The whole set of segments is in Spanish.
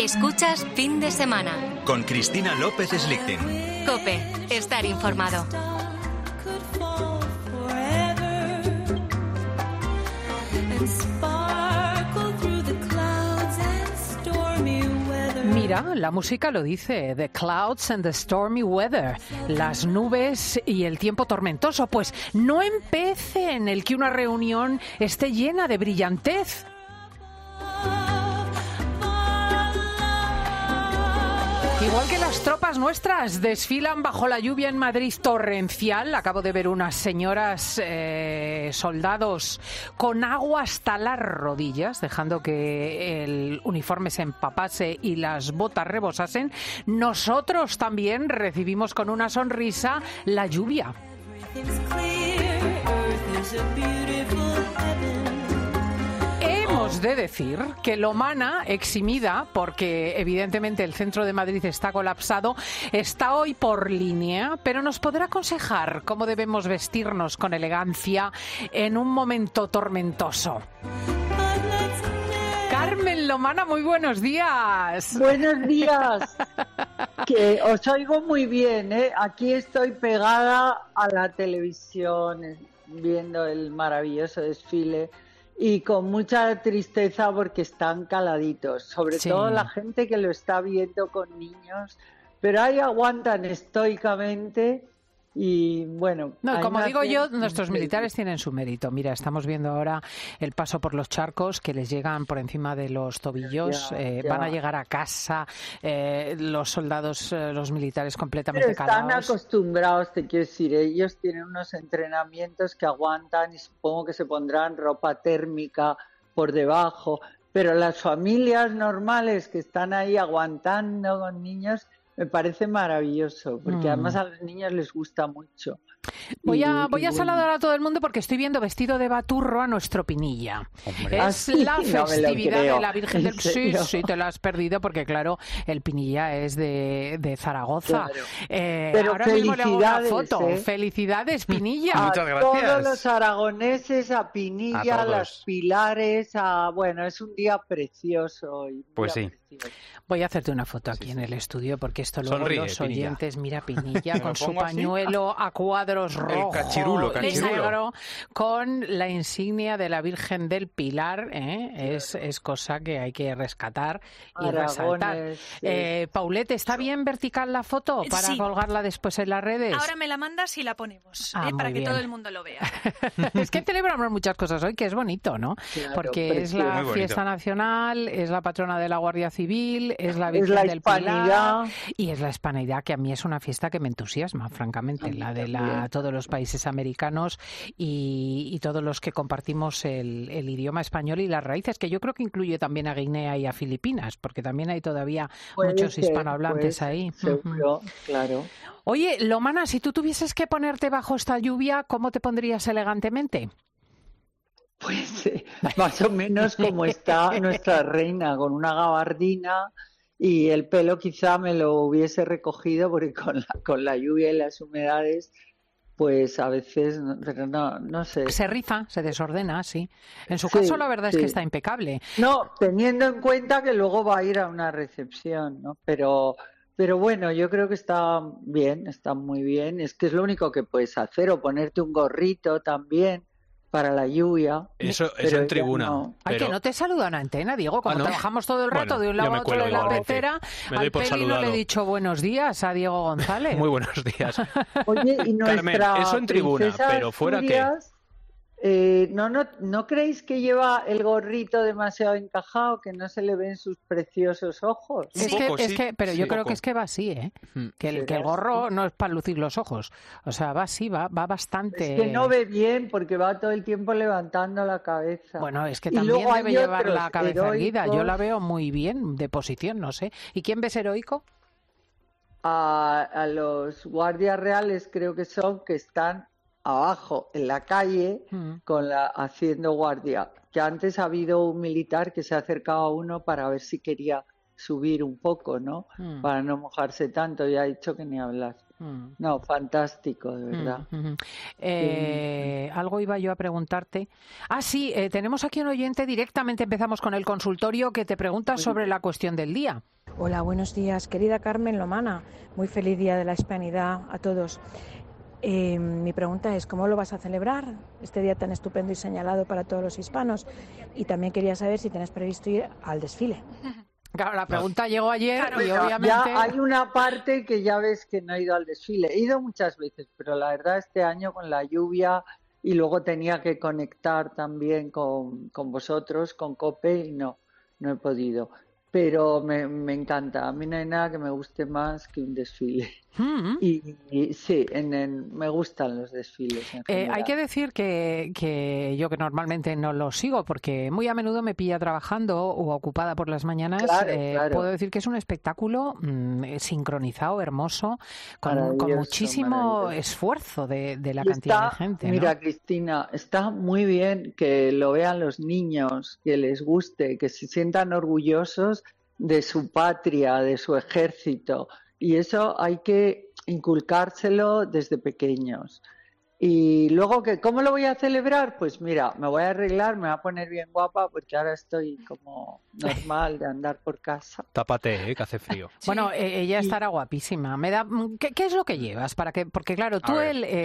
Escuchas Fin de Semana. Con Cristina López Slichting. COPE. Estar informado. Mira, la música lo dice, the clouds and the stormy weather, las nubes y el tiempo tormentoso. Pues no empece en el que una reunión esté llena de brillantez. Igual que las tropas nuestras desfilan bajo la lluvia en Madrid torrencial. Acabo de ver unas señoras soldados con agua hasta las rodillas, dejando que el uniforme se empapase y las botas rebosasen. Nosotros también recibimos con una sonrisa la lluvia. Hemos de decir que Lomana, eximida, porque evidentemente el centro de Madrid está colapsado, está hoy por línea, pero nos podrá aconsejar cómo debemos vestirnos con elegancia en un momento tormentoso. Carmen Lomana, muy buenos días. Buenos días. Que os oigo muy bien, ¿eh? Aquí estoy pegada a la televisión viendo el maravilloso desfile. Y con mucha tristeza porque están caladitos, sobre todo la gente que lo está viendo con niños, pero ahí aguantan estoicamente y bueno... No, como digo yo, nuestros militares tienen su mérito. Mira, estamos viendo ahora el paso por los charcos que les llegan por encima de los tobillos, van a llegar a casa los soldados, los militares completamente calados. Están acostumbrados, te quiero decir, ellos tienen unos entrenamientos que aguantan y supongo que se pondrán ropa térmica por debajo, pero las familias normales que están ahí aguantando con niños... Me parece maravilloso, porque además a los niños les gusta mucho. Voy a saludar a todo el mundo porque estoy viendo vestido de baturro a nuestro Pinilla. Hombre. Es la festividad de la Virgen del... Sí, te lo has perdido porque, claro, el Pinilla es de Zaragoza. Claro. Pero ahora mismo le hago una foto. Felicidades, Pinilla. Muchas gracias. A todos los aragoneses, a Pinilla, a las Pilares, bueno, es un día precioso. Pues sí. Voy a hacerte una foto aquí en el estudio porque esto luego sonríe, los oyentes, Pinilla. Mira Pinilla con su pañuelo a cuadros rojos, el cachirulo. Negro, con la insignia de la Virgen del Pilar, es cosa que hay que rescatar y resaltar. Sí. Paulette, ¿está bien vertical la foto para colgarla después en las redes? Ahora me la mandas y la ponemos, para que todo el mundo lo vea. Es que celebramos muchas cosas hoy, que es bonito, ¿no? Claro, porque es la fiesta nacional, es la patrona de la Guardia Civil, es la Virgen del Pilar y es la Hispanidad, que a mí es una fiesta que me entusiasma, francamente, la de todos los países americanos y todos los que compartimos el idioma español y las raíces, que yo creo que incluye también a Guinea y a Filipinas, porque también hay todavía muchos hispanohablantes ahí. Seguro, claro. Oye, Lomana, si tú tuvieses que ponerte bajo esta lluvia, ¿cómo te pondrías elegantemente? Pues más o menos como está nuestra reina, con una gabardina y el pelo quizá me lo hubiese recogido porque con la lluvia y las humedades pues a veces, pero no sé. Se riza, se desordena, sí. En su caso la verdad es que está impecable. No, teniendo en cuenta que luego va a ir a una recepción, ¿no? Pero bueno, yo creo que está bien, está muy bien. Es que es lo único que puedes hacer, o ponerte un gorrito también para la lluvia. Eso en tribuna. No. Ay, que no te saludan a antena, Diego. Como trabajamos todo el rato de un lado a otro de la pecera, al Peli no le he dicho buenos días a Diego González. Muy buenos días. Oye, y Carmen, eso en tribuna, pero fuera Asturias, ¿no creéis que lleva el gorrito demasiado encajado, que no se le ven sus preciosos ojos? Pero yo creo que es que va así, que el gorro no es para lucir los ojos. O sea, va así, va bastante... Es que no ve bien porque va todo el tiempo levantando la cabeza. Bueno, es que también debe llevar la cabeza erguida. Yo la veo muy bien de posición, no sé. ¿Y quién ves heroico? A los guardias reales creo que son, que están abajo en la calle haciendo guardia, que antes ha habido un militar que se ha acercado a uno para ver si quería subir un poco, ¿no? Para no mojarse tanto, y ha dicho que ni hablar. No, fantástico, de verdad. Algo iba yo a preguntarte. Sí, tenemos aquí un oyente, directamente empezamos con el consultorio, que te pregunta sobre la cuestión del día. Hola, buenos días. Querida Carmen Lomana, muy feliz Día de la Hispanidad a todos. Mi pregunta es, ¿cómo lo vas a celebrar este día tan estupendo y señalado para todos los hispanos? Y también quería saber si tienes previsto ir al desfile. Claro, la pregunta llegó ayer y Bueno, obviamente... Ya hay una parte que ya ves que no he ido al desfile. He ido muchas veces, pero la verdad este año con la lluvia y luego tenía que conectar también con vosotros, con COPE, y no he podido. Pero me encanta. A mí no hay nada que me guste más que un desfile. Y sí, me gustan los desfiles en general. Hay que decir que yo que normalmente no lo sigo porque muy a menudo me pilla trabajando o ocupada por las mañanas, Claro. puedo decir que es un espectáculo sincronizado, hermoso, con muchísimo esfuerzo de la cantidad de gente, ¿no? Mira, Cristina, está muy bien que lo vean los niños, que les guste, que se sientan orgullosos de su patria, de su ejército. Y eso hay que inculcárselo desde pequeños. Y luego, ¿cómo lo voy a celebrar? Pues mira, me voy a arreglar, me voy a poner bien guapa, porque ahora estoy como normal de andar por casa. Tápate, que hace frío. Bueno, ella estará guapísima. ¿Qué es lo que llevas? Porque claro, tú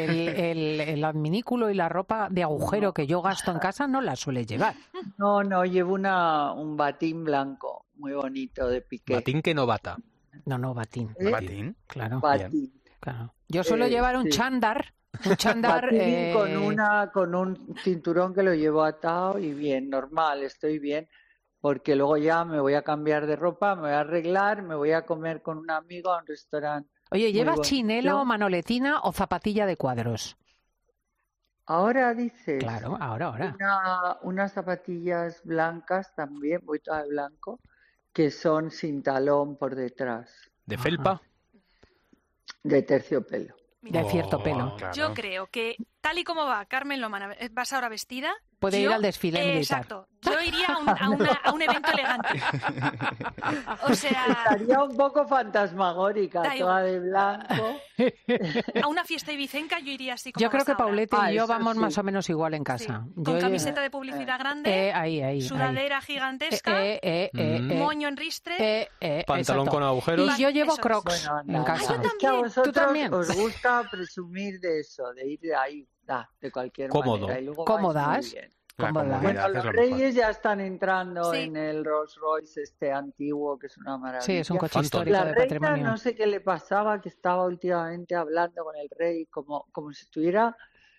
el adminículo y la ropa de agujero que yo gasto en casa no la sueles llevar. No, llevo un batín blanco muy bonito de piqué. ¿Batín que no bata? No, batín. ¿Batín? Claro. Batín. Claro. Yo suelo llevar un chándar. Un chándar batín con un cinturón que lo llevo atado y bien, normal, estoy bien, porque luego ya me voy a cambiar de ropa, me voy a arreglar, me voy a comer con un amigo a un restaurante. Oye, ¿llevas chinela o manoletina o zapatilla de cuadros? Ahora dices. Claro, ahora. Unas zapatillas blancas también, voy toda de blanco, que son sin talón por detrás. ¿De felpa? De terciopelo. De cierto pelo. Claro. Yo creo que tal y como va Carmen Lomana, vas ahora vestida. Puede ir al desfile militar. Exacto. Yo iría a un evento elegante. O sea... Estaría un poco fantasmagórica, toda de blanco. A una fiesta ibicenca yo iría así como yo creo que Paulette y yo vamos más o menos igual en casa. Sí. Con camiseta de publicidad grande, sudadera gigantesca, moño en ristre, pantalón con agujeros. Y yo llevo Crocs en casa. Es que a vosotros os gusta presumir de eso, de ir de ahí. De cualquier manera. Y luego cómodas. Bueno, los Reyes ya están entrando en el Rolls Royce antiguo, que es una maravilla. Sí, es un coche histórico de patrimonio. La reina, no sé qué le pasaba, que estaba últimamente hablando con el rey como si estuviera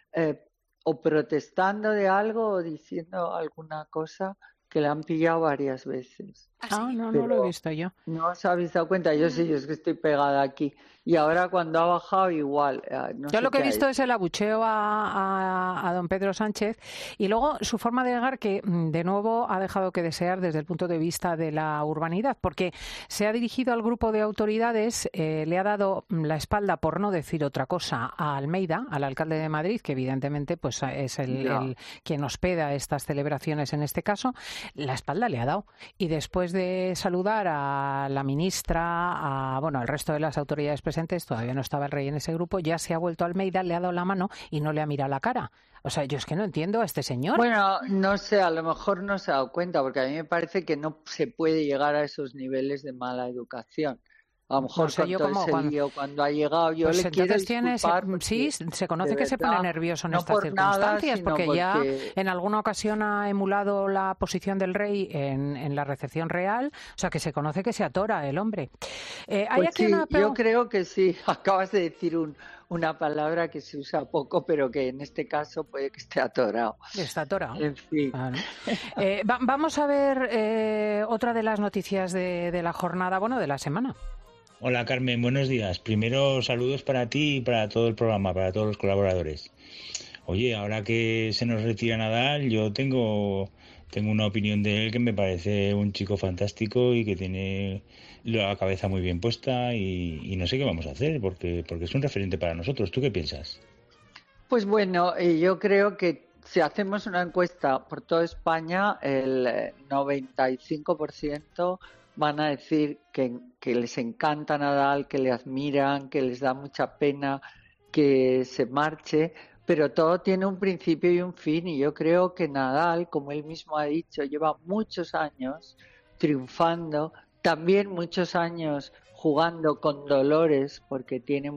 o protestando de algo o diciendo alguna cosa que le han pillado varias veces. No lo he visto yo. ¿No os habéis dado cuenta? Yo sí, es que estoy pegada aquí. Y ahora cuando ha bajado igual. Yo lo que he visto es el abucheo a don Pedro Sánchez y luego su forma de llegar que de nuevo ha dejado que desear desde el punto de vista de la urbanidad, porque se ha dirigido al grupo de autoridades, le ha dado la espalda, por no decir otra cosa, a Almeida, al alcalde de Madrid, que evidentemente pues es el quien hospeda estas celebraciones en este caso. La espalda le ha dado y después de saludar a la ministra, al resto de las autoridades presentes, todavía no estaba el rey en ese grupo, ya se ha vuelto a Almeida, le ha dado la mano y no le ha mirado la cara. O sea, yo es que no entiendo a este señor. Bueno, no sé, a lo mejor no se ha dado cuenta, porque a mí me parece que no se puede llegar a esos niveles de mala educación. A lo mejor cuando ha llegado yo le quiero disculpar. Sí, se conoce que se pone nervioso en estas circunstancias, porque ya en alguna ocasión ha emulado la posición del rey en la recepción real, o sea que se conoce que se atora el hombre. Yo creo que sí, acabas de decir una palabra que se usa poco, pero que en este caso puede que esté atorado. Está atorado. En fin. Vale. Vamos a ver otra de las noticias de la jornada, de la semana. Hola Carmen, buenos días. Primero saludos para ti y para todo el programa, para todos los colaboradores. Oye, ahora que se nos retira Nadal, yo tengo una opinión de él que me parece un chico fantástico y que tiene la cabeza muy bien puesta y no sé qué vamos a hacer porque es un referente para nosotros. ¿Tú qué piensas? Pues bueno, yo creo que si hacemos una encuesta por toda España, el 95% van a decir que les encanta Nadal, que le admiran, que les da mucha pena que se marche, pero todo tiene un principio y un fin, y yo creo que Nadal, como él mismo ha dicho, lleva muchos años triunfando también muchos años jugando con dolores, porque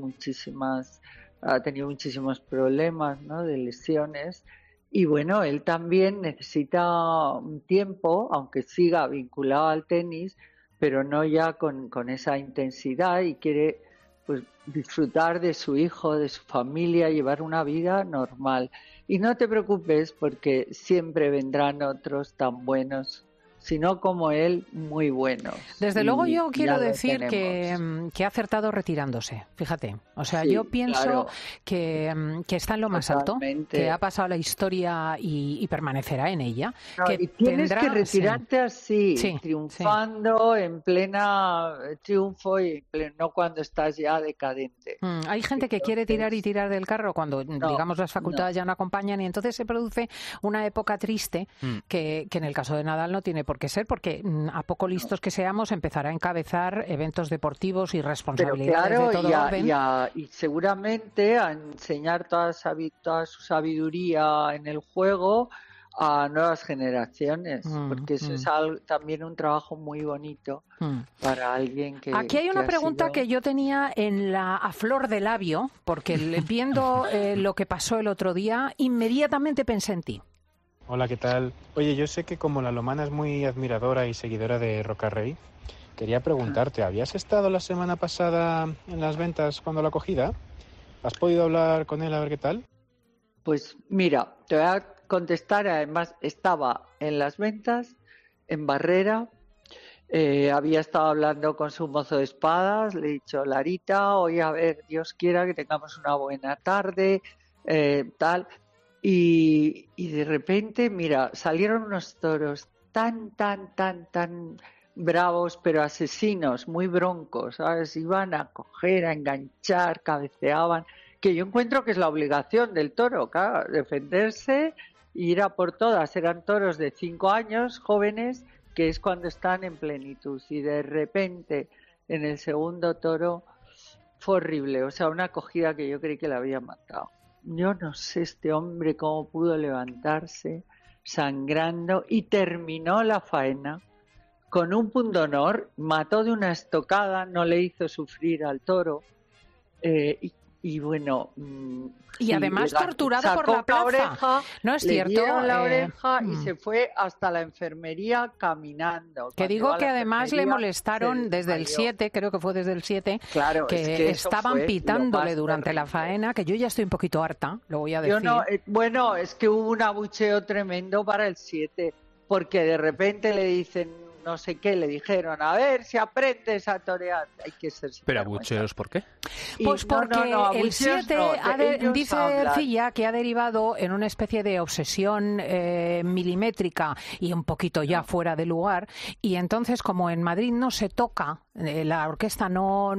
ha tenido muchísimos problemas, ¿no?, de lesiones. Y bueno, él también necesita un tiempo, aunque siga vinculado al tenis, pero no ya con esa intensidad, y quiere pues disfrutar de su hijo, de su familia, llevar una vida normal. Y no te preocupes, porque siempre vendrán otros tan buenos, si no como él, muy buenos. Desde luego yo quiero decir que ha acertado retirándose, fíjate. O sea, yo pienso que está en lo más alto, que ha pasado la historia y permanecerá en ella. Que y tienes que retirarte así, triunfando, en plena triunfo, y no cuando estás ya decadente. Hay gente que quiere tirar y tirar del carro cuando, digamos, las facultades ya no acompañan, y entonces se produce una época triste que en el caso de Nadal no tiene por qué ser, porque a poco listos que seamos empezará a encabezar eventos deportivos y responsabilidades de todo orden. Y seguramente a enseñar toda su sabiduría en el juego a nuevas generaciones, porque eso es también un trabajo muy bonito para alguien que... Aquí hay una pregunta que yo tenía a flor de labio, porque viendo lo que pasó el otro día, inmediatamente pensé en ti. Hola, ¿qué tal? Oye, yo sé que como la Lomana es muy admiradora y seguidora de Rocarrey, quería preguntarte, ¿habías estado la semana pasada en las ventas cuando la acogida? ¿Has podido hablar con él a ver qué tal? Pues mira, te voy a contestar. Además, estaba en las ventas, en Barrera, había estado hablando con su mozo de espadas, le he dicho, Larita, hoy a ver, Dios quiera que tengamos una buena tarde, tal... Y de repente, mira, salieron unos toros tan bravos, pero asesinos, muy broncos, ¿sabes? Iban a coger, a enganchar, cabeceaban, que yo encuentro que es la obligación del toro, claro, defenderse e ir a por todas. Eran toros de 5 años, jóvenes, que es cuando están en plenitud. Y de repente, en el segundo toro, fue horrible, o sea, una acogida que yo creí que la había matado. Yo no sé este hombre cómo pudo levantarse sangrando, y terminó la faena con un pundonor, mató de una estocada, no le hizo sufrir al toro, y bueno... Y además torturado por la plaza. Oreja, no es cierto. Le dieron la oreja y se fue hasta la enfermería caminando. Que digo que además le molestaron desde el 7, creo que fue desde el 7, claro, que estaban pitándole durante la faena, que yo ya estoy un poquito harta, lo voy a decir. Bueno, es que hubo un abucheo tremendo para el 7, porque de repente le dicen... no sé qué, le dijeron, a ver si aprendes a torear. Hay que ser... ¿Pero abucheos por qué? Pues porque el 7 dice Ercilla que ha derivado en una especie de obsesión milimétrica y un poquito ya fuera de lugar, y entonces como en Madrid no se toca, la orquesta no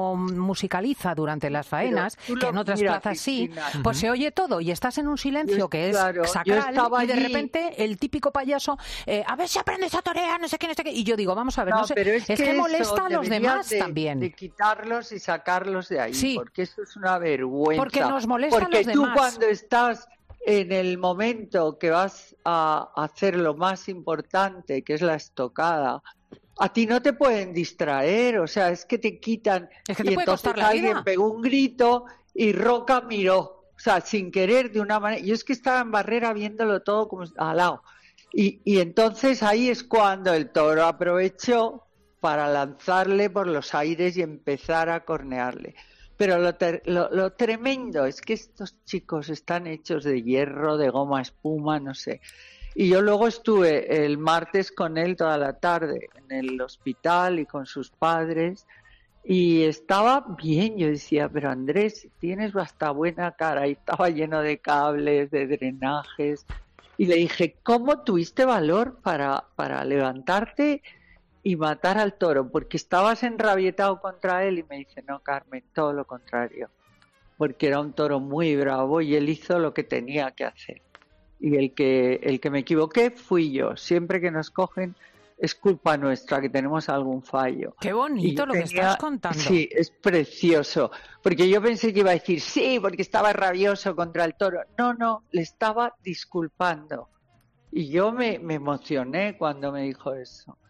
musicaliza durante las faenas, que en otras plazas sí, pues se oye todo y estás en un silencio que es sacral, y de repente el típico payaso, a ver si aprendes a torear, no sé qué, y yo digo, vamos a ver, pero es que molesta a los demás también. De quitarlos y sacarlos de ahí, porque eso es una vergüenza. Porque nos molesta a los demás. Porque tú cuando estás en el momento que vas a hacer lo más importante, que es la estocada, a ti no te pueden distraer, o sea, es que te quitan. Es que te puede costar la vida. Alguien pegó un grito y Roca miró, o sea, sin querer, de una manera. Yo es que estaba en Barrera viéndolo todo como al lado. Y entonces ahí es cuando el toro aprovechó para lanzarle por los aires y empezar a cornearle. Pero lo tremendo es que estos chicos están hechos de hierro, de goma espuma, no sé. Y yo luego estuve el martes con él toda la tarde en el hospital y con sus padres, y estaba bien. Yo decía, pero Andrés, tienes hasta buena cara, y estaba lleno de cables, de drenajes. Y le dije, ¿cómo tuviste valor para levantarte y matar al toro? Porque estabas enrabietado contra él. Y me dice, no, Carmen, todo lo contrario. Porque era un toro muy bravo y él hizo lo que tenía que hacer. Y el que me equivoqué fui yo. Siempre que nos cogen es culpa nuestra, que tenemos algún fallo. Qué bonito lo que estás contando. Sí, es precioso. Porque yo pensé que iba a decir, sí, porque estaba rabioso contra el toro. No, le estaba disculpando. Y yo me emocioné cuando me dijo eso.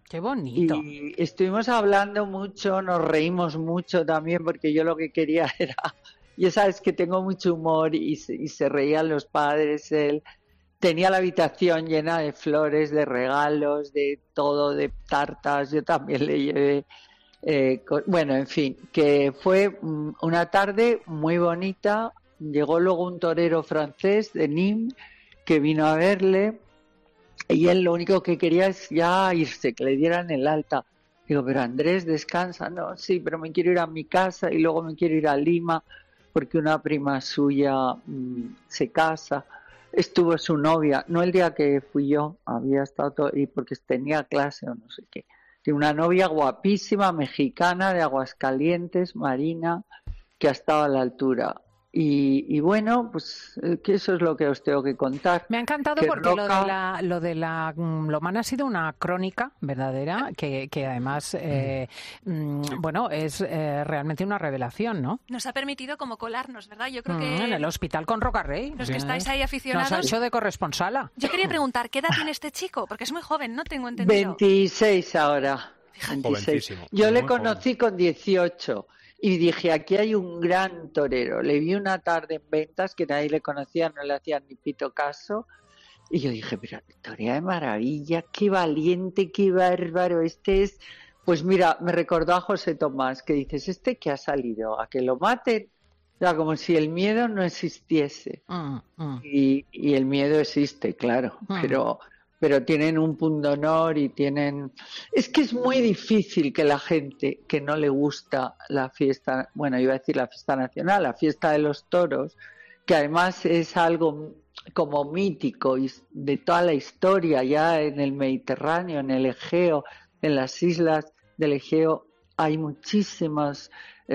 Qué bonito. Y estuvimos hablando mucho, nos reímos mucho también, porque yo lo que quería era... Ya sabes que tengo mucho humor y se reían los padres, él... Tenía la habitación llena de flores, de regalos, de todo, de tartas. Yo también le llevé... bueno, en fin, que fue una tarde muy bonita. Llegó luego un torero francés de Nîmes que vino a verle y él lo único que quería es ya irse, que le dieran el alta. Digo, pero Andrés, descansa. No, sí, pero me quiero ir a mi casa y luego me quiero ir a Lima porque una prima suya se casa. Estuvo su novia, no el día que fui yo, había estado todo, y porque tenía clase o no sé qué. Tiene una novia guapísima, mexicana, de Aguascalientes, Marina, que ha estado a la altura. Y bueno, pues que eso es lo que os tengo que contar. Me ha encantado que porque lo de la Lomana ha sido una crónica verdadera que además, bueno, es realmente una revelación, ¿no? Nos ha permitido como colarnos, ¿verdad? Yo creo que... En el hospital con Rocarrey. Los que estáis ahí aficionados... Nos ha hecho de corresponsala. Yo quería preguntar, ¿qué edad tiene este chico? Porque es muy joven, no tengo entendido. 26 ahora. 26. Yo le conocí con 18. Y dije, aquí hay un gran torero. Le vi una tarde en ventas que nadie le conocía, no le hacían ni pito caso. Y yo dije, pero torea de maravilla, qué valiente, qué bárbaro. Este es, pues mira, me recordó a José Tomás, que dices, ¿este qué ha salido? ¿A que lo maten? O sea, como si el miedo no existiese. Y el miedo existe, claro, pero tienen un pundonor y tienen... Es que es muy difícil que la gente que no le gusta la fiesta, bueno, iba a decir la fiesta nacional, la fiesta de los toros, que además es algo como mítico de toda la historia, ya en el Mediterráneo, en el Egeo, en las islas del Egeo, hay muchísimos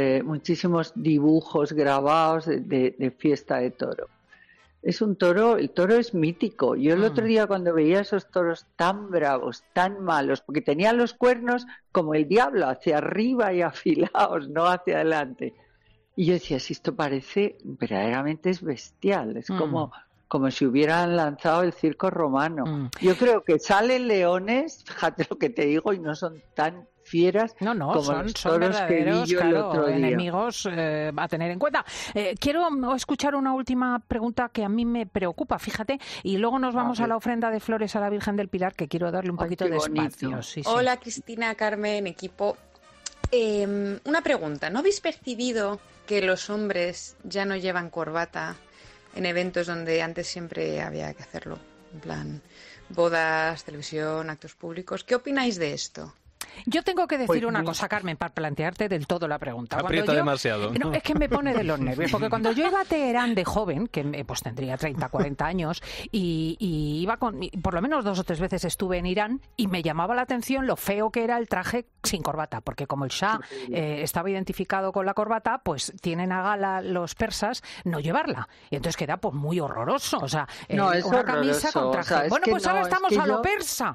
dibujos grabados de fiesta de toro. Es un toro, el toro es mítico. Yo el otro día cuando veía esos toros tan bravos, tan malos, porque tenían los cuernos como el diablo, hacia arriba y afilados, no hacia adelante. Y yo decía, si esto parece, verdaderamente es bestial, es como si hubieran lanzado el circo romano. Yo creo que salen leones, fíjate lo que te digo, y no son tan fieras como los toros que vi yo el otro día. Enemigos a tener en cuenta. Quiero escuchar una última pregunta que a mí me preocupa, fíjate, y luego nos vamos a la ofrenda de flores a la Virgen del Pilar, que quiero darle un poquito de espacio. Sí, Hola, Cristina, Carmen, equipo. Una pregunta, ¿no habéis percibido que los hombres ya no llevan corbata en eventos donde antes siempre había que hacerlo? En plan, bodas, televisión, actos públicos. ¿Qué opináis de esto? Yo tengo que decir una cosa, Carmen, para plantearte del todo la pregunta. Aprieta demasiado. No, es que me pone de los nervios, porque cuando yo iba a Teherán de joven, que pues tendría 30, 40 años, y iba por lo menos 2 o 3 veces estuve en Irán, y me llamaba la atención lo feo que era el traje sin corbata, porque como el Shah estaba identificado con la corbata, pues tienen a gala los persas no llevarla. Y entonces queda pues muy horroroso. O sea, una camisa con traje. O sea, bueno, pues ahora estamos a lo persa.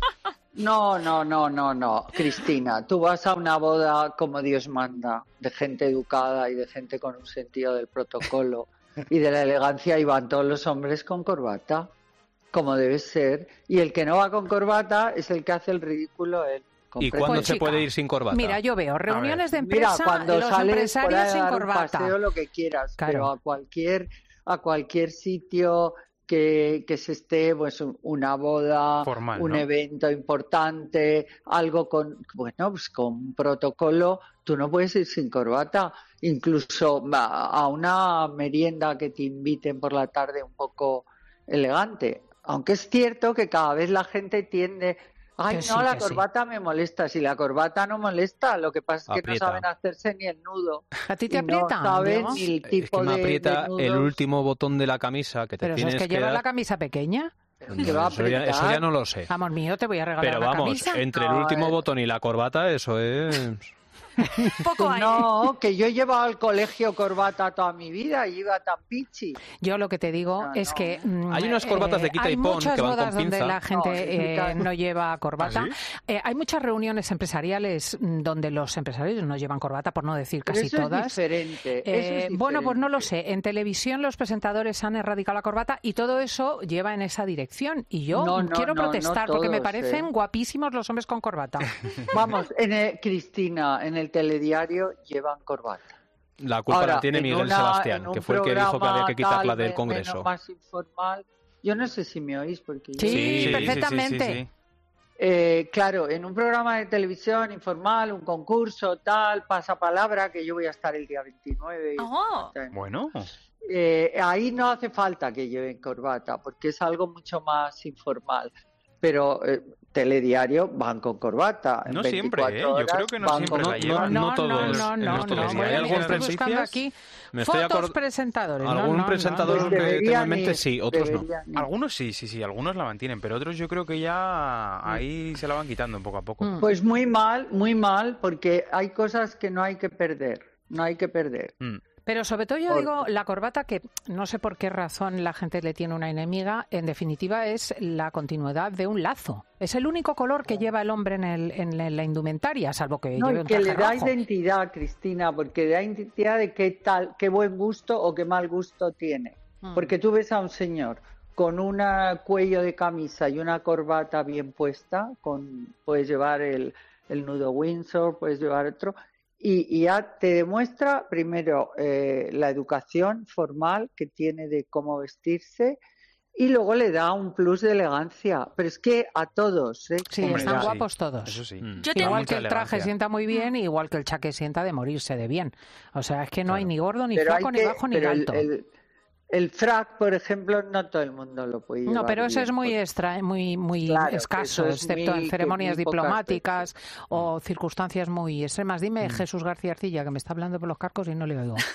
No, Cristina, tú vas a una boda como Dios manda, de gente educada y de gente con un sentido del protocolo y de la elegancia, y van todos los hombres con corbata, como debe ser, y el que no va con corbata es el que hace el ridículo él. ¿Y cuándo se puede ir sin corbata? Mira, yo veo reuniones de empresa, mira, cuando los sales empresarios por sin dar corbata. Un paseo, lo que quieras, claro. Pero a cualquier sitio que se esté, pues una boda, formal, un ¿no? evento importante, algo con un protocolo, tú no puedes ir sin corbata. Incluso a una merienda que te inviten por la tarde un poco elegante. Aunque es cierto que cada vez la gente tiende... Ay, no, la corbata me molesta. Si la corbata no molesta, lo que pasa es que no saben hacerse ni el nudo. ¿A ti te aprieta? No saben ni el tipo es que me aprieta de nudos. el último botón de la camisa que te ¿Pero tienes es que que llevas dar... la camisa pequeña? Eso ya no lo sé. Amor mío, te voy a regalar Pero una vamos, camisa. entre el último botón y la corbata, eso es... Poco hay. No, que yo he llevado al colegio corbata toda mi vida y iba tan pichi. Yo lo que te digo es que hay unas corbatas de quita y pon que van con pinza. Hay muchas bodas donde la gente no lleva corbata. ¿Ah, sí? Hay muchas reuniones empresariales donde los empresarios no llevan corbata, por no decir casi todas. Eso es diferente. Bueno, pues no lo sé. En televisión los presentadores han erradicado la corbata y todo eso lleva en esa dirección. Y yo quiero protestar porque me parecen guapísimos los hombres con corbata. Vamos, Cristina, en el telediario llevan corbata. La culpa la tiene Miguel Sebastián, que fue el que dijo que había que quitarla del Congreso. Más informal. Yo no sé si me oís porque sí, perfectamente. Sí. Claro, en un programa de televisión informal, un concurso, tal, pasapalabra, que yo voy a estar el día 29. Bueno. Ahí no hace falta que lleven corbata, porque es algo mucho más informal. Pero telediario van con corbata. No siempre, yo creo que no siempre la llevan. No todos. ¿Hay algún buscando aquí fotos presentadores? Algún presentador realmente sí, otros no. Algunos sí, algunos la mantienen, pero otros yo creo que ya ahí se la van quitando poco a poco. Pues muy mal, porque hay cosas que no hay que perder. Pero sobre todo yo digo, la corbata, que no sé por qué razón la gente le tiene una enemiga, en definitiva es la continuidad de un lazo. Es el único color que lleva el hombre en la indumentaria, salvo que lleve un traje le da rojo. Identidad, Cristina, porque da identidad de qué buen gusto o qué mal gusto tiene. Porque tú ves a un señor con un cuello de camisa y una corbata bien puesta, puedes llevar el nudo Windsor, puedes llevar otro... Y ya te demuestra primero la educación formal que tiene de cómo vestirse y luego le da un plus de elegancia. Pero es que a todos, Sí, están guapos todos. Eso sí. Igual que el traje sienta muy bien, igual que el chaqué sienta de morirse de bien. O sea, es que no hay ni gordo, ni flaco, ni bajo, ni alto. El frac, por ejemplo, no todo el mundo lo puede llevar. No, pero eso es muy escaso, excepto en ceremonias diplomáticas o circunstancias muy extremas. Dime, Jesús García Arcilla, que me está hablando por los cascos y no le oigo.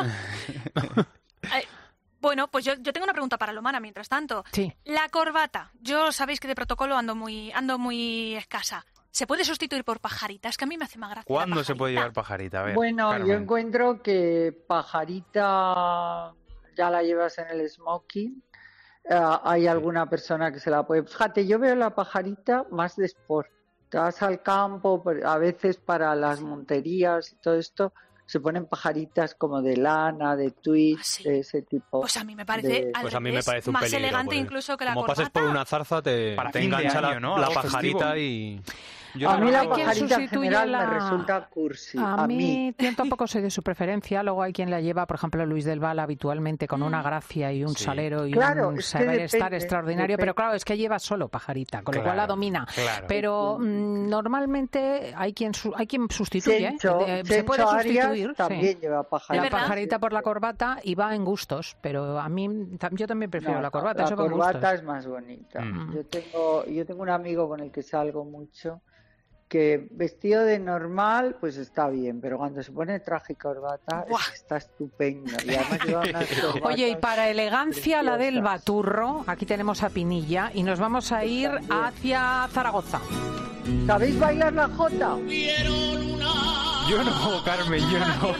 Bueno, pues yo tengo una pregunta para Lomana, mientras tanto. Sí. La corbata. Yo sabéis que de protocolo ando muy escasa. ¿Se puede sustituir por pajarita? Es que a mí me hace más gracia. ¿Cuándo se puede llevar pajarita? A ver, bueno, Carmen. Yo encuentro que pajarita... ya la llevas en el smoking, hay alguna persona que se la puede... Fíjate, yo veo la pajarita más de sport. Te vas al campo, a veces para las monterías y todo esto, se ponen pajaritas como de lana, de tweed, de ese tipo. Pues a mí me parece, un más peligro, elegante incluso que la como corbata. pases por una zarza, te engancha la pajarita y... A mí la pajarita en general me resulta cursi. A mí tampoco soy de su preferencia. Luego hay quien la lleva, por ejemplo, Luis del Val habitualmente con una gracia y un salero y un saber estar extraordinario. Pero claro, es que lleva solo pajarita, con lo cual la domina. Pero normalmente hay quien sustituye. Se puede sustituir también lleva pajarita. La pajarita por la corbata y va en gustos. Pero a mí, yo también prefiero la corbata. La corbata es más bonita. Yo tengo un amigo con el que salgo mucho, que vestido de normal pues está bien, pero cuando se pone traje y corbata está estupendo. Y además lleva unas Oye, y para elegancia preciosas. La del Baturro, aquí tenemos a Pinilla y nos vamos a ir hacia Zaragoza. ¿Sabéis bailar la jota? Yo no, Carmen, yo no.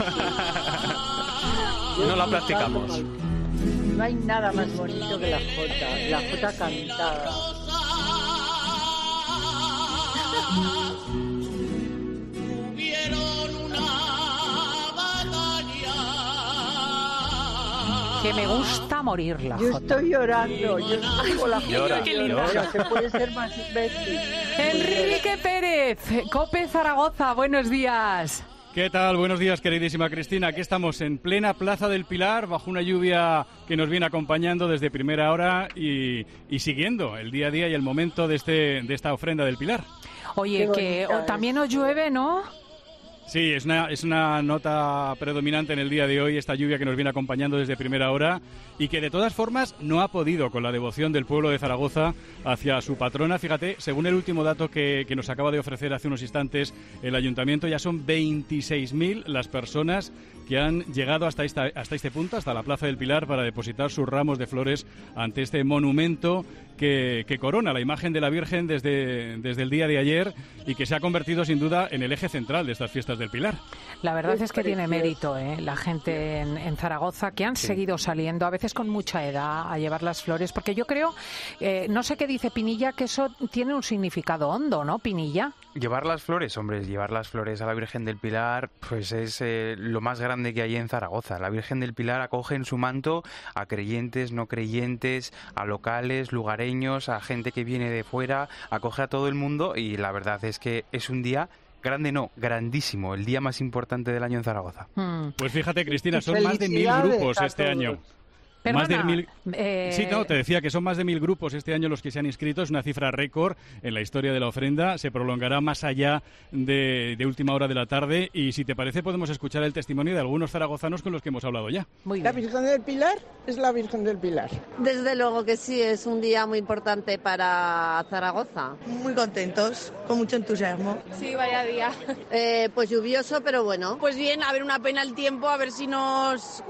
No la practicamos. No hay nada más bonito que la jota cantada. Que me gusta morir la jota. Yo estoy llorando, yo tengo la jota. Llora. Se puede ser más imbécil. Enrique Pérez, COPE Zaragoza, buenos días. ¿Qué tal? Buenos días, queridísima Cristina. Aquí estamos en plena Plaza del Pilar, bajo una lluvia que nos viene acompañando desde primera hora y siguiendo el día a día y el momento de esta ofrenda del Pilar. Oye, que también os llueve, ¿no? Sí, es una nota predominante en el día de hoy, esta lluvia que nos viene acompañando desde primera hora y que de todas formas no ha podido con la devoción del pueblo de Zaragoza hacia su patrona. Fíjate, según el último dato que nos acaba de ofrecer hace unos instantes el Ayuntamiento, ya son 26.000 las personas que han llegado hasta este punto, hasta la Plaza del Pilar, para depositar sus ramos de flores ante este monumento que corona la imagen de la Virgen desde el día de ayer y que se ha convertido sin duda en el eje central de estas fiestas del Pilar. La verdad es que tiene mérito, la gente en Zaragoza, que han seguido saliendo, a veces con mucha edad, a llevar las flores, porque yo creo, no sé qué dice Pinilla, que eso tiene un significado hondo, ¿no, Pinilla? Llevar las flores, hombre, llevar las flores a la Virgen del Pilar, pues es lo más grande que hay en Zaragoza. La Virgen del Pilar acoge en su manto a creyentes, no creyentes, a locales, lugareños, a gente que viene de fuera, acoge a todo el mundo, y la verdad es que es un día grande, no, grandísimo, el día más importante del año en Zaragoza. Pues fíjate, Cristina, son más de 1000 grupos este año. Perdona, más de 1000. Sí, no, te decía que son más de 1000 grupos este año los que se han inscrito. Es una cifra récord en la historia de la ofrenda. Se prolongará más allá de última hora de la tarde. Y si te parece, podemos escuchar el testimonio de algunos zaragozanos con los que hemos hablado ya. La Virgen del Pilar es la Virgen del Pilar. Desde luego que sí, es un día muy importante para Zaragoza. Muy contentos, con mucho entusiasmo. Sí, vaya día. Pues lluvioso, pero bueno. Pues bien, a ver, una pena el tiempo, a ver si nos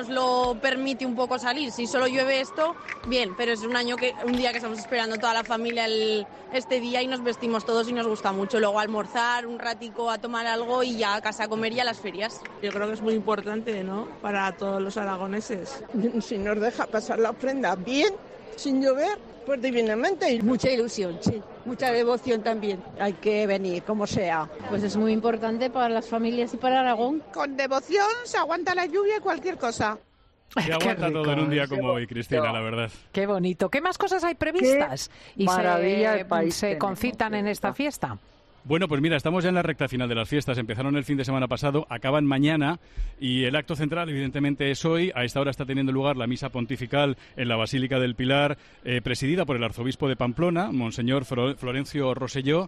lo permite un poco salir. Si solo llueve esto, bien, pero es un día que estamos esperando toda la familia este día y nos vestimos todos y nos gusta mucho. Luego almorzar, un ratico a tomar algo y ya a casa a comer y a las ferias. Yo creo que es muy importante, ¿no?, para todos los aragoneses. Si nos deja pasar la ofrenda bien, sin llover, pues divinamente. Y mucha ilusión, sí. Mucha devoción también. Hay que venir, como sea. Pues es muy importante para las familias y para Aragón. Con devoción se aguanta la lluvia y cualquier cosa. Se aguanta todo en un día como hoy, Cristina, la verdad. Qué bonito. ¿Qué más cosas hay previstas? Qué maravilla de país se concitan en esta fiesta. Bueno, pues mira, estamos ya en la recta final de las fiestas. Empezaron el fin de semana pasado, acaban mañana y el acto central, evidentemente, es hoy. A esta hora está teniendo lugar la misa pontifical en la Basílica del Pilar, presidida por el arzobispo de Pamplona, Monseñor Florencio Rosselló.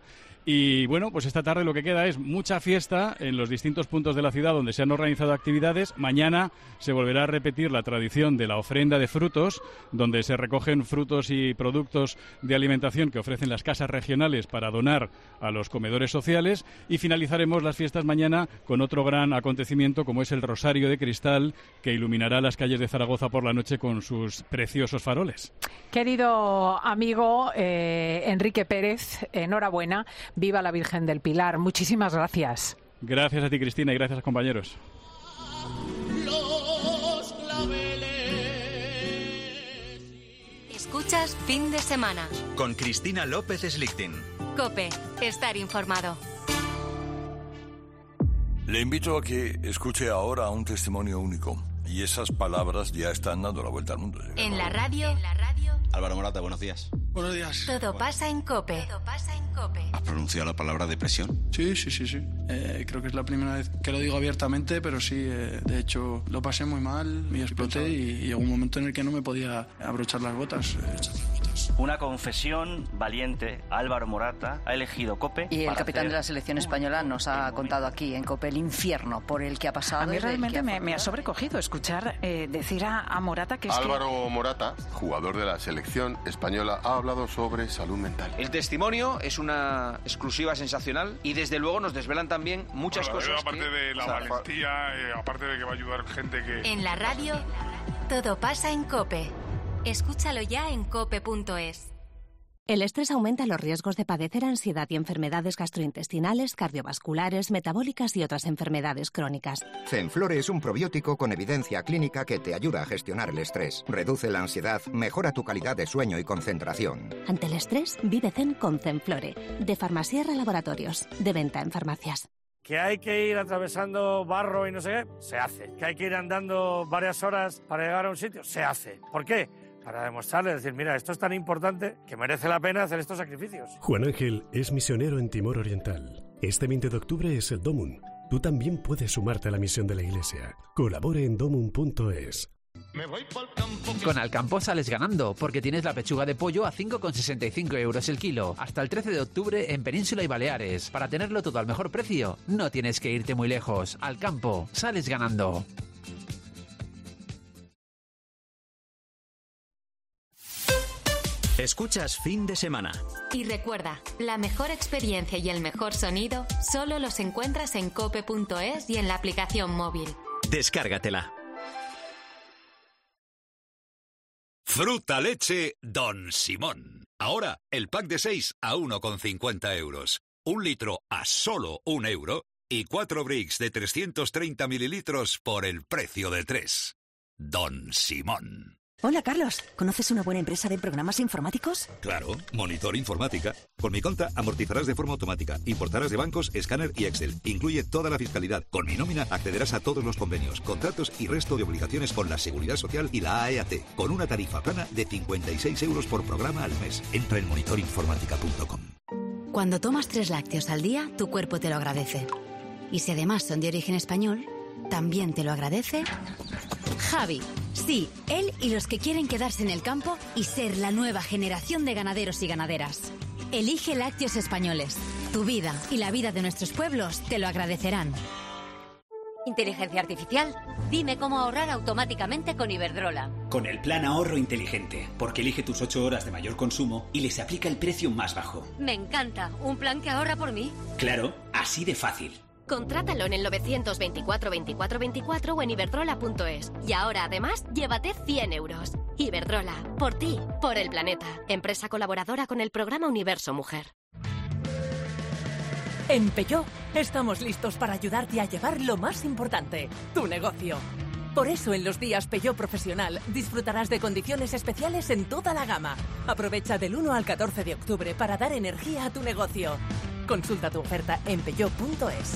Y bueno, pues esta tarde lo que queda es mucha fiesta en los distintos puntos de la ciudad donde se han organizado actividades. Mañana se volverá a repetir la tradición de la ofrenda de frutos, donde se recogen frutos y productos de alimentación que ofrecen las casas regionales para donar a los comedores sociales. Y finalizaremos las fiestas mañana con otro gran acontecimiento, como es el Rosario de Cristal, que iluminará las calles de Zaragoza por la noche con sus preciosos faroles. Querido amigo Enrique Pérez, enhorabuena. Viva la Virgen del Pilar. Muchísimas gracias. Gracias a ti, Cristina, y gracias, compañeros. Escuchas Fin de Semana. Con Cristina López Slichting. COPE. Estar informado. Le invito a que escuche ahora un testimonio único. Y esas palabras ya están dando la vuelta al mundo. En la radio. Álvaro Morata, buenos días. Buenos días. Todo pasa en COPE. ¿Has pronunciado la palabra depresión? Sí. Creo que es la primera vez que lo digo abiertamente, pero sí, de hecho, lo pasé muy mal, me exploté y llegó un momento en el que no me podía abrochar las botas. Una confesión valiente. Álvaro Morata ha elegido COPE. Y el capitán de la selección española nos ha contado aquí en COPE el infierno por el que ha pasado. A mí realmente me ha sobrecogido escuchar decir a Morata que es Álvaro Morata, jugador de la selección española, ha hablado sobre salud mental. El testimonio es una exclusiva sensacional y desde luego nos desvelan también muchas cosas. Aparte de la valentía, aparte de que va a ayudar gente que... En la radio, todo pasa en COPE. Escúchalo ya en cope.es. El estrés aumenta los riesgos de padecer ansiedad y enfermedades gastrointestinales, cardiovasculares, metabólicas y otras enfermedades crónicas. Zenflore es un probiótico con evidencia clínica que te ayuda a gestionar el estrés, reduce la ansiedad, mejora tu calidad de sueño y concentración. Ante el estrés, vive zen con Zenflore, de Farmasierra Laboratorios, de venta en farmacias. Que hay que ir atravesando barro y no sé qué, se hace. Que hay que ir andando varias horas para llegar a un sitio, se hace. ¿Por qué? Para demostrarle, decir, mira, esto es tan importante que merece la pena hacer estos sacrificios. Juan Ángel es misionero en Timor Oriental. Este 20 de octubre es el Domun. Tú también puedes sumarte a la misión de la Iglesia. Colabore en domun.es. Con Alcampo sales ganando, porque tienes la pechuga de pollo a 5,65 € el kilo. Hasta el 13 de octubre en Península y Baleares. Para tenerlo todo al mejor precio, no tienes que irte muy lejos. Alcampo, sales ganando. Escuchas Fin de Semana. Y recuerda, la mejor experiencia y el mejor sonido solo los encuentras en cope.es y en la aplicación móvil. Descárgatela. Fruta leche Don Simón. Ahora, el pack de 6 a 1,50 €. 1 litro a solo €1 Y 4 Brix de 330 mililitros por el precio de 3. Don Simón. Hola, Carlos. ¿Conoces una buena empresa de programas informáticos? Claro, Monitor Informática. Con mi cuenta amortizarás de forma automática, importarás de bancos, escáner y Excel. Incluye toda la fiscalidad. Con mi nómina accederás a todos los convenios, contratos y resto de obligaciones con la Seguridad Social y la AEAT, con una tarifa plana de 56 euros por programa al mes. Entra en monitorinformática.com. Cuando tomas 3 lácteos al día, tu cuerpo te lo agradece. Y si además son de origen español, también te lo agradece Javi. Sí, él y los que quieren quedarse en el campo y ser la nueva generación de ganaderos y ganaderas. Elige lácteos españoles. Tu vida y la vida de nuestros pueblos te lo agradecerán. Inteligencia artificial. Dime cómo ahorrar automáticamente con Iberdrola. Con el plan ahorro inteligente, porque elige tus 8 horas de mayor consumo y les aplica el precio más bajo. Me encanta. ¿Un plan que ahorra por mí? Claro, así de fácil. Contrátalo en el 924 24 24 o en iberdrola.es. Y ahora, además, llévate 100 euros. Iberdrola, por ti, por el planeta. Empresa colaboradora con el programa Universo Mujer. En Peugeot estamos listos para ayudarte a llevar lo más importante, tu negocio. Por eso en los días Peugeot Profesional disfrutarás de condiciones especiales en toda la gama. Aprovecha del 1 al 14 de octubre para dar energía a tu negocio. Consulta tu oferta en peugeot.es.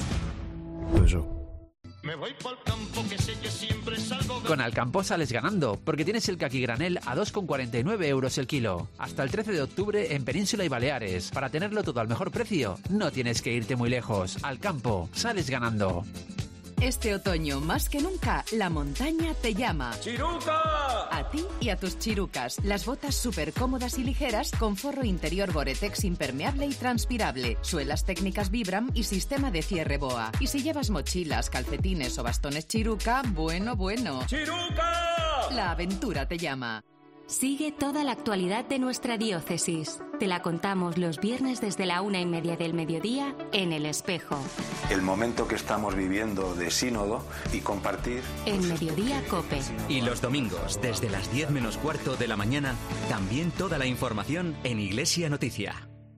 Me voy pa'l campo, que sé que siempre salgo. Con Alcampo sales ganando, porque tienes el caqui granel a 2,49 euros el kilo. Hasta el 13 de octubre en Península y Baleares. Para tenerlo todo al mejor precio, no tienes que irte muy lejos. Alcampo, sales ganando. Este otoño, más que nunca, la montaña te llama. ¡Chiruca! A ti y a tus chirucas. Las botas súper cómodas y ligeras con forro interior Gore-Tex impermeable y transpirable, suelas técnicas Vibram y sistema de cierre BOA. Y si llevas mochilas, calcetines o bastones Chiruca, bueno. ¡Chiruca! La aventura te llama. Sigue toda la actualidad de nuestra diócesis. Te la contamos los viernes desde la 1:30 del mediodía en El Espejo. El momento que estamos viviendo de sínodo y compartir. En Mediodía Cope. Y los domingos, desde las 10 menos cuarto de la mañana, también toda la información en Iglesia Noticia.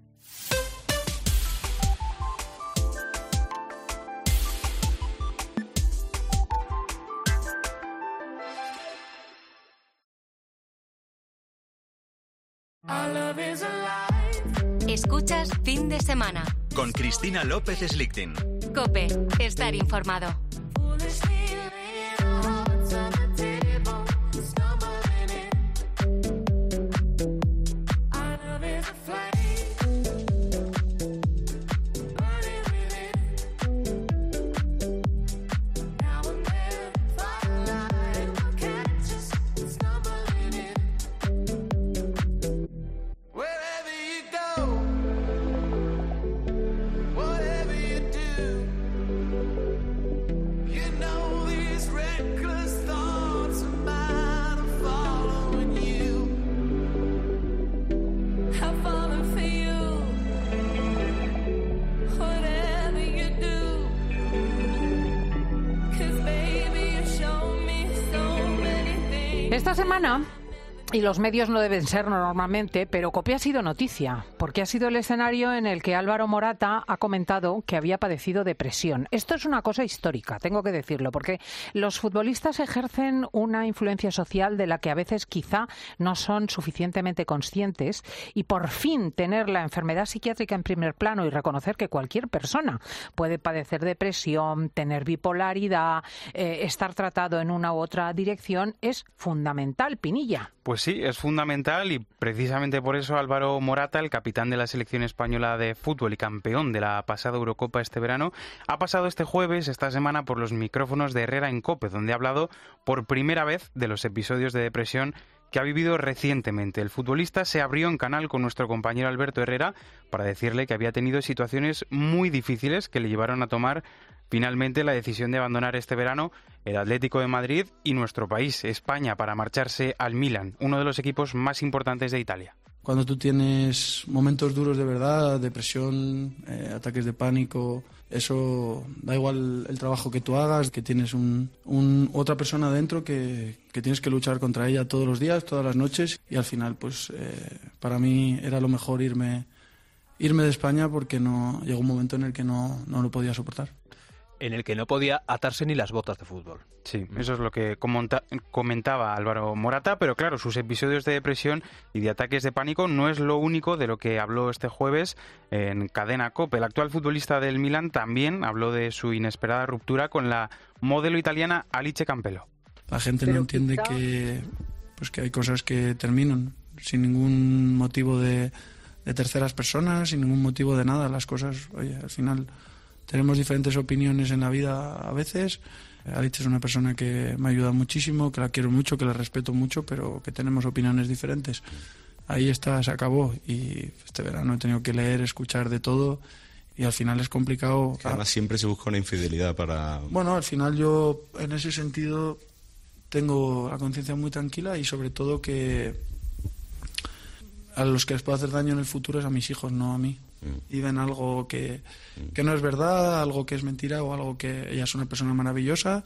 Escuchas Fin de Semana. Con Cristina López Slichting. Cope, estar informado. Esta semana, y los medios no deben ser normalmente, pero Cope ha sido noticia, porque ha sido el escenario en el que Álvaro Morata ha comentado que había padecido depresión. Esto es una cosa histórica, tengo que decirlo, porque los futbolistas ejercen una influencia social de la que a veces quizá no son suficientemente conscientes, y por fin tener la enfermedad psiquiátrica en primer plano y reconocer que cualquier persona puede padecer depresión, tener bipolaridad, estar tratado en una u otra dirección, es fundamental, Pinilla. Pues sí, es fundamental, y precisamente por eso Álvaro Morata, el capitán de la selección española de fútbol y campeón de la pasada Eurocopa este verano, ha pasado este jueves, esta semana, por los micrófonos de Herrera en COPE, donde ha hablado por primera vez de los episodios de depresión que ha vivido recientemente. El futbolista se abrió en canal con nuestro compañero Alberto Herrera para decirle que había tenido situaciones muy difíciles que le llevaron a tomar finalmente la decisión de abandonar este verano el Atlético de Madrid y nuestro país, España, para marcharse al Milan, uno de los equipos más importantes de Italia. Cuando tú tienes momentos duros de verdad, depresión, ataques de pánico, eso da igual el trabajo que tú hagas, que tienes otra persona dentro que tienes que luchar contra ella todos los días, todas las noches, y al final pues para mí era lo mejor irme de España, porque llegó un momento en el que no lo podía soportar. en el que no podía atarse ni las botas de fútbol. Sí, eso es lo que comentaba Álvaro Morata, pero claro, sus episodios de depresión y de ataques de pánico no es lo único de lo que habló este jueves en Cadena COPE. El actual futbolista del Milan también habló de su inesperada ruptura con la modelo italiana Alice Campello. La gente no entiende que hay cosas que terminan sin ningún motivo de terceras personas, sin ningún motivo de nada. Las cosas, oye, al final tenemos diferentes opiniones en la vida a veces. Alice es una persona que me ayuda muchísimo, que la quiero mucho, que la respeto mucho, pero que tenemos opiniones diferentes. Ahí está, se acabó. Y este verano he tenido que leer, escuchar de todo, y al final es complicado. Además siempre se busca una infidelidad para... Bueno, al final yo en ese sentido tengo la conciencia muy tranquila, y sobre todo que a los que les puedo hacer daño en el futuro es a mis hijos, no a mí. Y ven algo que no es verdad, algo que es mentira, o algo que ella es una persona maravillosa,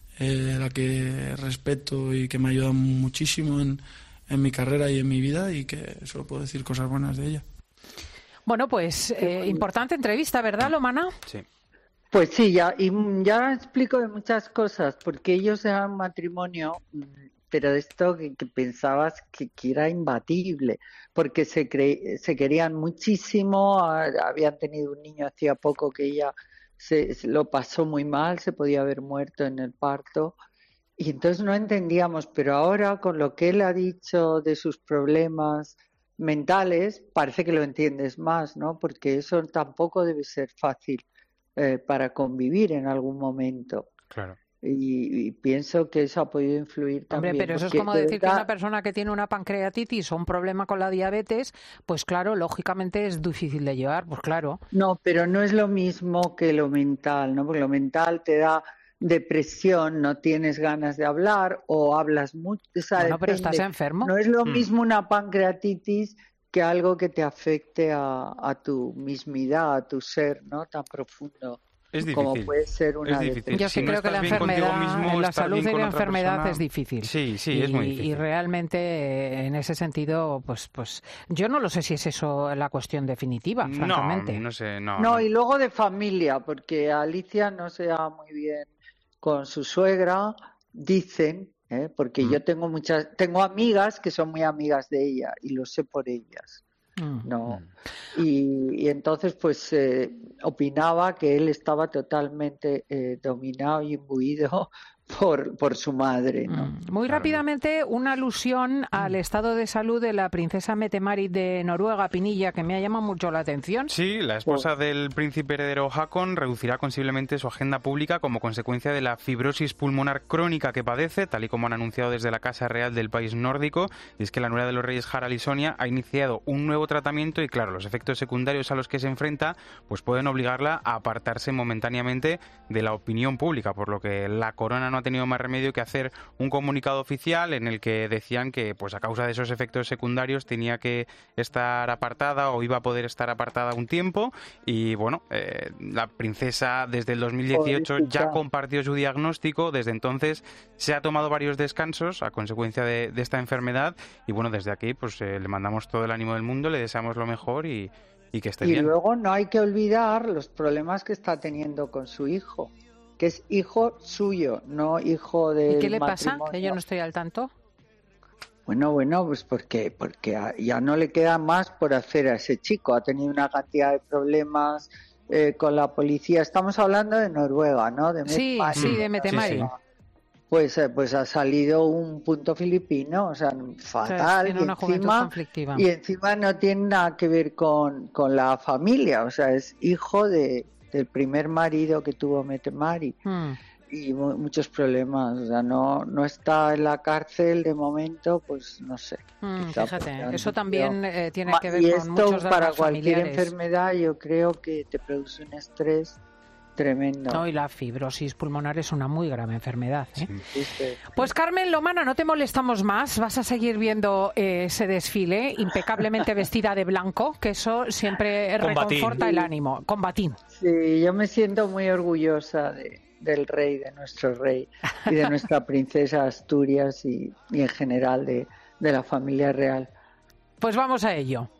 la que respeto y que me ayuda muchísimo en mi carrera y en mi vida, y que solo puedo decir cosas buenas de ella. Bueno, pues importante entrevista, ¿verdad, Lomana? Sí. Pues sí, ya explico de muchas cosas, porque ellos eran un matrimonio, pero de esto que pensabas que era imbatible, porque se querían muchísimo, habían tenido un niño hacía poco que ella se lo pasó muy mal, se podía haber muerto en el parto, y entonces no entendíamos, pero ahora con lo que él ha dicho de sus problemas mentales, parece que lo entiendes más, ¿no? Porque eso tampoco debe ser fácil para convivir en algún momento. Claro. Y pienso que eso ha podido influir también. Hombre, pero eso es como decir que una persona que tiene una pancreatitis o un problema con la diabetes, pues claro, lógicamente es difícil de llevar, pues claro. No, pero no es lo mismo que lo mental, ¿no? Porque lo mental te da depresión, no tienes ganas de hablar o hablas mucho. O sea, bueno, pero estás enfermo. No es lo mismo una pancreatitis que algo que te afecte a tu mismidad, a tu ser, ¿no? Tan profundo. Es difícil. Como puede ser una depresión. Yo sí creo que la enfermedad, la salud y la enfermedad es difícil. Sí, es muy difícil. Y realmente, en ese sentido, pues yo no lo sé si es eso la cuestión definitiva, francamente. No sé, no. Y luego de familia, porque Alicia no se da muy bien con su suegra, dicen, porque yo tengo amigas que son muy amigas de ella y lo sé por ellas. No. Y entonces pues opinaba que él estaba totalmente dominado y imbuido por su madre, ¿no? Muy rápidamente, una alusión al estado de salud de la princesa Mette-Marit de Noruega, Pinilla, que me ha llamado mucho la atención. Sí, la esposa del príncipe heredero Haakon reducirá considerablemente su agenda pública como consecuencia de la fibrosis pulmonar crónica que padece, tal y como han anunciado desde la Casa Real del país nórdico. Y es que la nuera de los reyes Harald y Sonia ha iniciado un nuevo tratamiento y, claro, los efectos secundarios a los que se enfrenta pues pueden obligarla a apartarse momentáneamente de la opinión pública, por lo que la corona no ha tenido más remedio que hacer un comunicado oficial en el que decían que pues a causa de esos efectos secundarios tenía que estar apartada o iba a poder estar apartada un tiempo. Y bueno, la princesa desde el 2018 ya compartió su diagnóstico. Desde entonces se ha tomado varios descansos a consecuencia de esta enfermedad, y bueno, desde aquí pues le mandamos todo el ánimo del mundo, le deseamos lo mejor y que esté bien. Y luego no hay que olvidar los problemas que está teniendo con su hijo, que es hijo suyo, no hijo de. ¿Y qué le pasa? Que yo no estoy al tanto. Bueno, pues porque ya no le queda más por hacer a ese chico. Ha tenido una cantidad de problemas con la policía. Estamos hablando de Noruega, ¿no? De sí, de Mette-Marit. Pues ha salido un punto filipino, o sea, fatal. Y encima no tiene nada que ver con la familia, o sea, es hijo del primer marido que tuvo Mette-Marit. Y muchos problemas, o sea, no está en la cárcel de momento, pues no sé. Fíjate, eso también tiene que ver con muchos dramas familiares. Y esto para cualquier enfermedad yo creo que te produce un estrés tremendo. No, y la fibrosis pulmonar es una muy grave enfermedad, ¿eh? Sí. Pues Carmen Lomana, no te molestamos más, vas a seguir viendo ese desfile, impecablemente vestida de blanco, que eso siempre reconforta el ánimo. Con batín. Sí, yo me siento muy orgullosa del rey, de nuestro rey y de nuestra princesa Asturias y en general de la familia real. Pues vamos a ello.